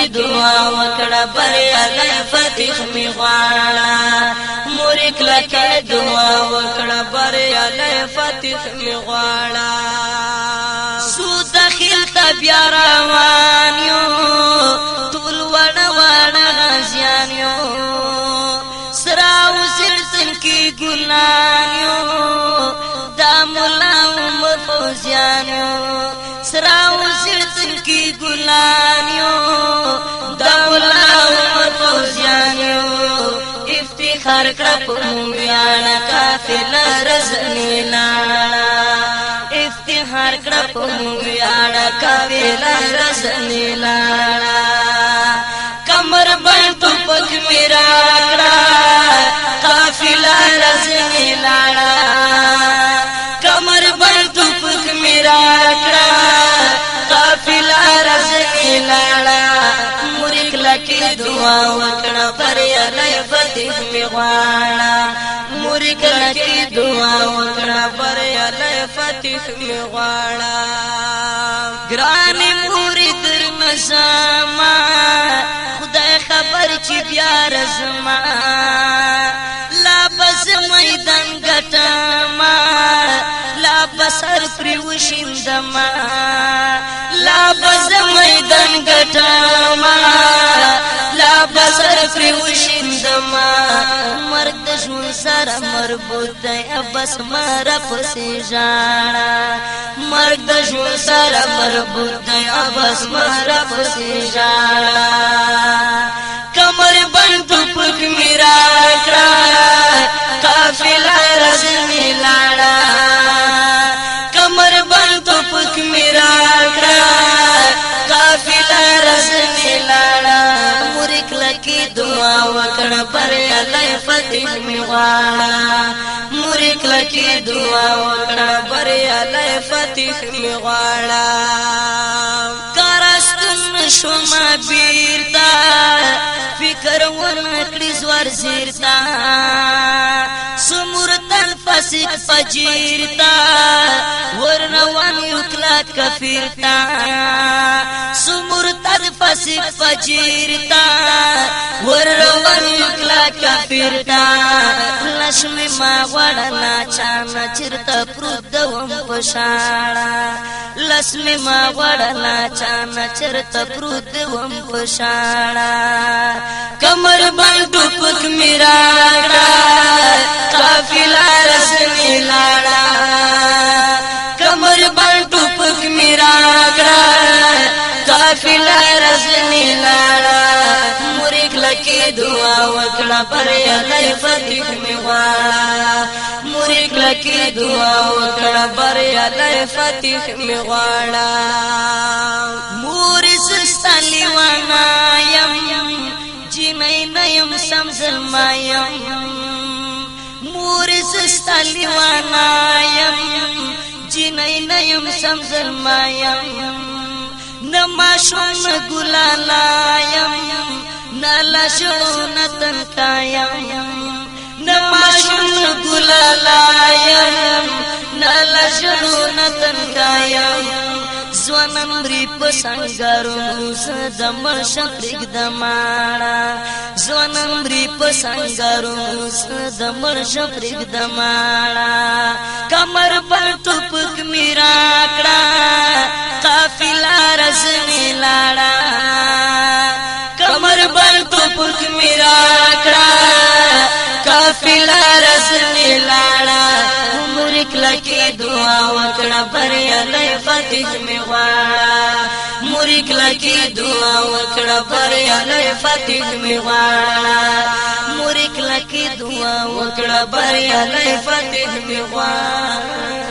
کی دعا وکړه بریالی فتح می غواړه مور کله کی دعا وکړه بریالی فتح می غواړه سو داخل ته بیا روان یو ټول وړه وړه غازیان یو سرا وسرتن کی ګلان یو دا مولا عمر فوزیان یو سرا وسرتن کی ګلان یو دا مولا عمر فوزیان یو افتخار کړه په مویان قافله رزنی لاړه افتخار کړه په مویان قافله رزنی لاړه کمر باندې پک میرا کړه قافله رزنی لاړه کمر باندې پک میرا کړه قافله رزنی لاړه مور کله دعا وکړه بریالی فتح می غواړه مور کله دعا وکړه بریالی فتح می غواړه ګران مور در نظما خدای خبر چې بیا رزما لا بس میدان ګټما لا بسر پر وشندما لا بس میدان ګټما لا بسر پر وشندما مرګ د ژوند سره مربوط دی بس مر پسې ژاړه مرګ د ژوند سره مربوط دی بس مر پسې ژاړه کمر باندې پک میرا کړه قافله رزمي لاړه کمر باندې پک میرا کړه قافله رزمي لاړه مور کله دعا وکړه بریالی فتح می غواړه مور کله دعا وکړه بریالی فتح می غواړه کارستون شوما بیرتا فکر ورکړی زور زیرتا سمورتن فاسق فجیرتا ورنوان یکلا کفیرتا سمورتن فاسق فجیرتا ورنوان یکلا کفیرتا لشمی ما غوړنا چانا چرتا پروت دوم پشاړه لشمی ما غوړنا چانا چرتا پروت دوم پشاړه کمر باندې پک میرا قافله رسمي لاړه کمر باندې پک میرا قافله رسمي لاړه مور کله دعا وکړه بریالی فتح می غواړه مور کله دعا وکړه بریالی فتح می غواړه مور سستلی وانا یم جنای نیم سمزل مایم مور سستلی وانا یم جنای نیم سمزل مایم نماشون گلالا یم نلاشون تنکایم نماشون گلالا یم نلاشون تنکایم زوانم مری پسنګارو زدمر شپریک دماړه زوانم مری پسنګارو زدمر شپریک دماړه کمر پر ټوپک میرا کړه قافله رزمي لاړه کمر پر ټوپک میرا کړه قافله رزمي لاړه مور کله دعا وکړه بریالی فتح می غواړه مور کله دعا وکړه بریالی فتح می غواړه مور کله دعا وکړه بریالی فتح می غواړه